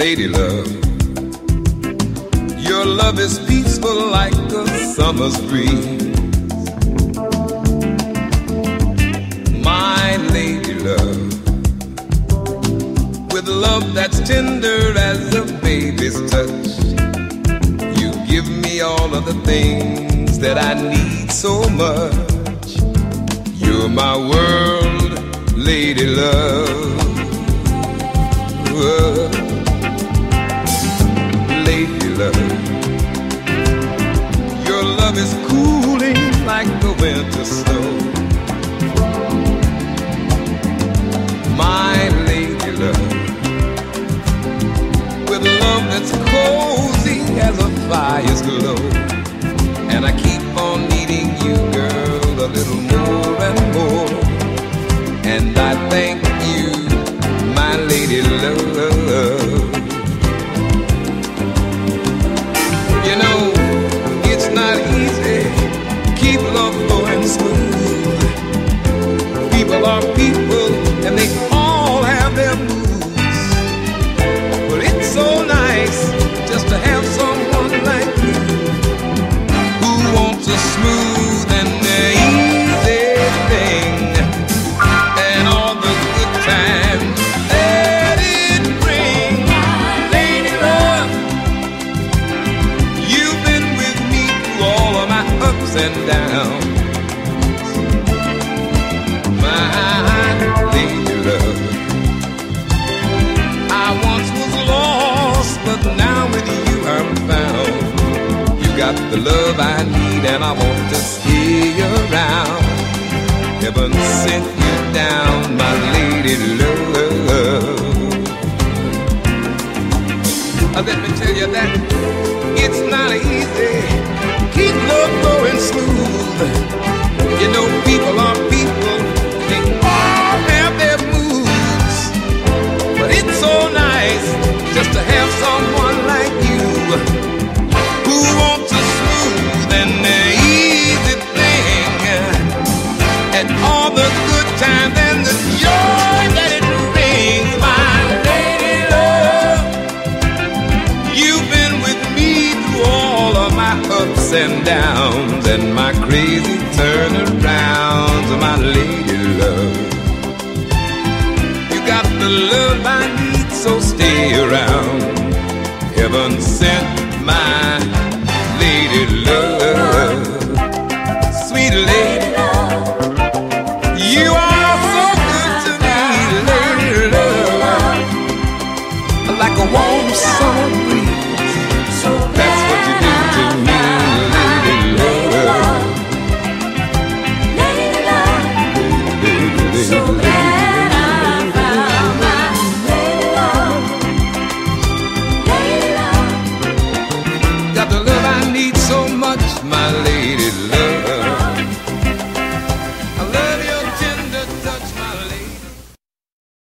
lady love. Your love is peaceful like a summer's breeze. My lady love, with love that's tender as a baby's touch, you give me all of the things that I need so much. You're my world, lady love. Lady love, your love is cooling like the winter snow. My lady love, with love that's cozy as a fire's glow. And I keep on needing you, girl, a little more and more. And I thank you, my lady love. You know, it's not easy, keep love flowing smooth. People are people, and they all have their moods. But it's so nice just to have someone like you, who wants a smooth and easy thing, and all the good times that it brings. Lady love, you've been with me through all of my ups and downs. Lady love, I once was lost, but now with you I'm found. You got the love I need, and I want to stay around. Heaven sent you down, my lady love. Let me tell you that it's not easy, keep love going smooth. You know, people are people, they all have their moods. But it's so nice just to have someone like you, who wants a smooth and easy thing, and all the good times and the joy that it brings. My lady love, you've been with me through all of my ups and downs, and my crazy turnarounds. My lady love, you got the love I need, so stay around. Heaven sent my